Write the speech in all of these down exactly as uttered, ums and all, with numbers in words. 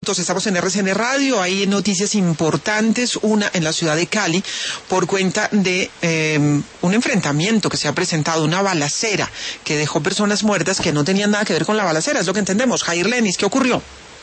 Estamos en R C N Radio, hay noticias importantes, una en la ciudad de Cali, por cuenta de eh, un enfrentamiento que se ha presentado, una balacera que dejó personas muertas que no tenían nada que ver con la balacera, es lo que entendemos. Jair Lenis, ¿qué ocurrió?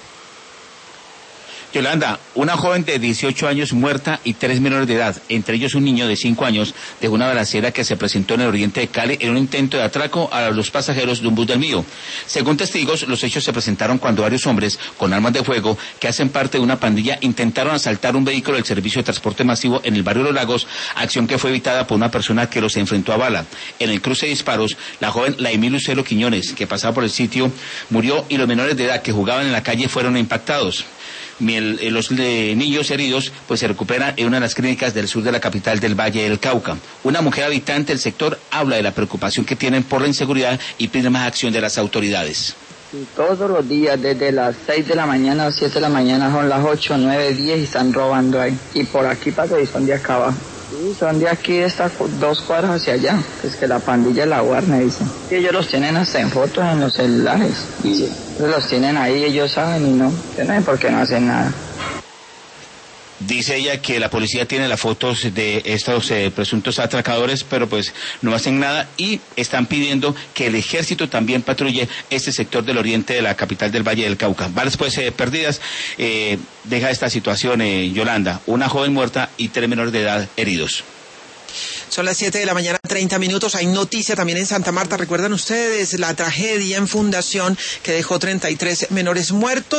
Yolanda, una joven de dieciocho años muerta y tres menores de edad, entre ellos un niño de cinco años, de una balacera que se presentó en el oriente de Cali en un intento de atraco a los pasajeros de un bus del Mío. Según testigos, los hechos se presentaron cuando varios hombres con armas de fuego que hacen parte de una pandilla intentaron asaltar un vehículo del servicio de transporte masivo en el barrio Los Lagos, acción que fue evitada por una persona que los enfrentó a bala. En el cruce de disparos, la joven Laimí Lucero Quiñones, que pasaba por el sitio, murió y los menores de edad que jugaban en la calle fueron impactados. Los niños heridos pues se recuperan en una de las clínicas del sur de la capital del Valle del Cauca. Una mujer habitante del sector habla de la preocupación que tienen por la inseguridad y pide más acción de las autoridades. Todos los días, desde las seis de la mañana a siete de la mañana, son las ocho, nueve, diez y están robando ahí. Y por aquí pasa y son de acá abajo. Sí, son de aquí, de estas dos cuadras hacia allá. Es que la pandilla la guarda, dicen. Y ellos los tienen hasta en fotos en los celulares. Sí. Ellos los tienen ahí, ellos saben y no. No saben por qué no hacen nada. Dice ella que la policía tiene las fotos de estos eh, presuntos atracadores, pero pues no hacen nada y están pidiendo que el ejército también patrulle este sector del oriente de la capital del Valle del Cauca. Balas pues eh, perdidas, eh, deja esta situación, eh, Yolanda, una joven muerta y tres menores de edad heridos. Son las siete de la mañana, treinta minutos. Hay noticia también en Santa Marta. ¿Recuerdan ustedes la tragedia en Fundación que dejó treinta y tres menores muertos?